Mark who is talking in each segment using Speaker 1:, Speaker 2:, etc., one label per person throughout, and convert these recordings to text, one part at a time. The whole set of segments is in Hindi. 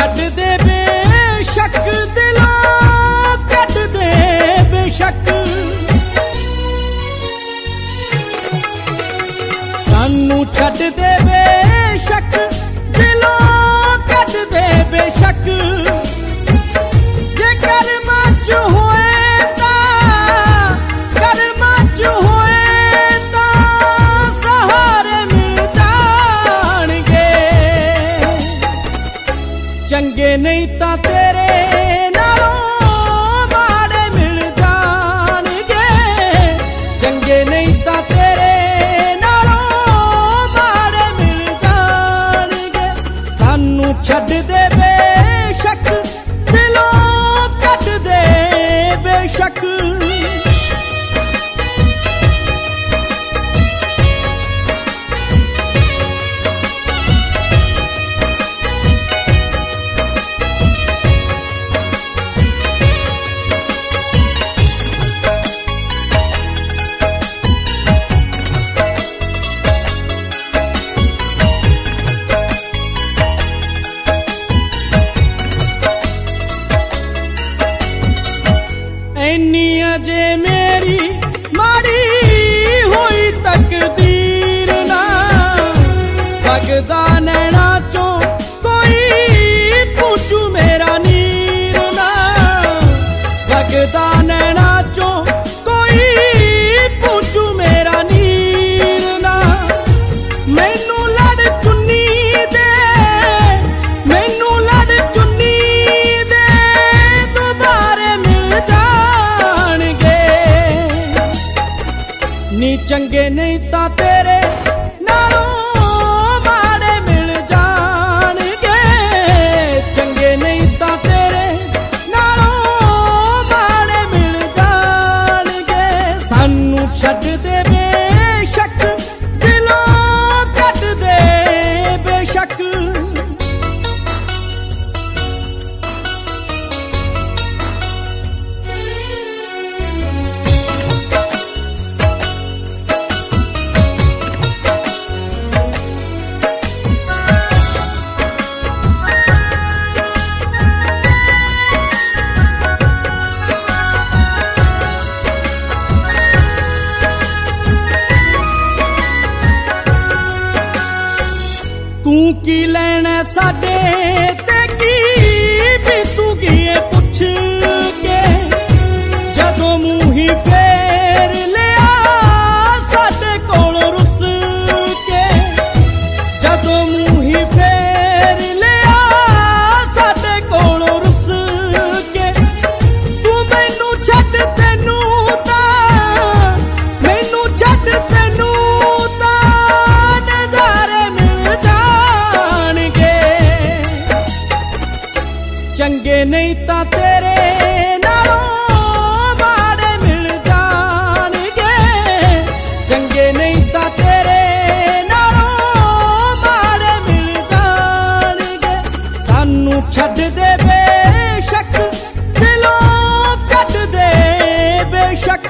Speaker 1: छड्ड दे बेशक दिलों कट दे बेशक सानू छड्ड दे बेशक दिलों कट दे बेशक जे कर्मां च होए तां सहारे मिल जाणगे चंगे नहीं तां तेरे नालों माड़े मिल जाणगे चंगे नहीं तां तेरे छड्ड दे बेशक दिलों कट दे बेशक इन्नी अजे मेरी माड़ी हुई तकदीर ना लगदा नैना चों कोई पूछू मेरा नीर ना लगदा नैना चों कोई पूछू मेरा नीर ना मैनू लड़ चुन्नी दे मैनू लड़ चुन्नी दे दोबारे मिल जा नी चंगे नहीं तां तेरे नालों माड़े मिल जाणगे चंगे नहीं तां तेरे नालों माड़े मिल जाणगे सानू छड्ड दे बेशक दिलों कट दे बेशक तू की लैना साडे ते की बीतूगी ए पुछ के जदों मूंह ही फेर लिया साडे कोलों रुस के जदों मूंह ही फेर लिया साडे कोलों रुस के तू मैनू छड्ड तैनू छड्ड तैनू नज़ारे मिल जाणगे चंगे नहीं तां तेरे नालों माड़े मिल जाणगे चंगे नहीं तां तेरे नालों माड़े मिल जाणगे सानू छड्ड दे बेशक दिलों कट दे बेशक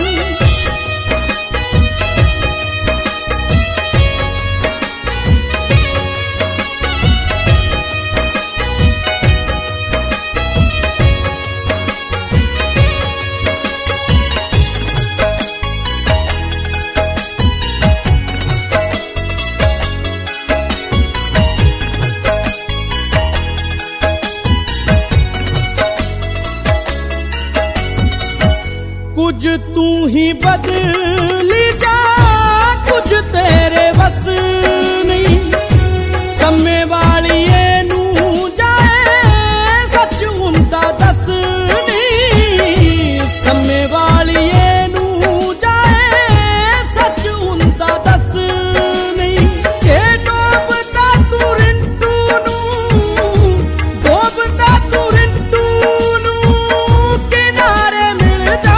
Speaker 1: कुछ तू ही बदली जा कुछ तेरे बस नहीं सम्मे वाली नू जाए सच हुंदा दस नहीं सम्मे वाली नू जाए सच हुंदा दस नहीं जे डोबदा तू रिंटू नू डोबदा तू रिंटू नू किनारे मिल जा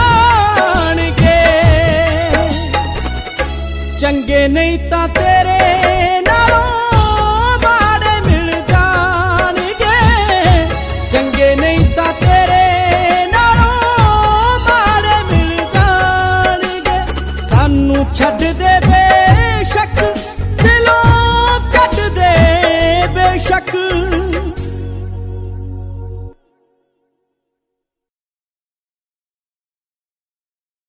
Speaker 1: चंगे नहीं तां तेरे नालों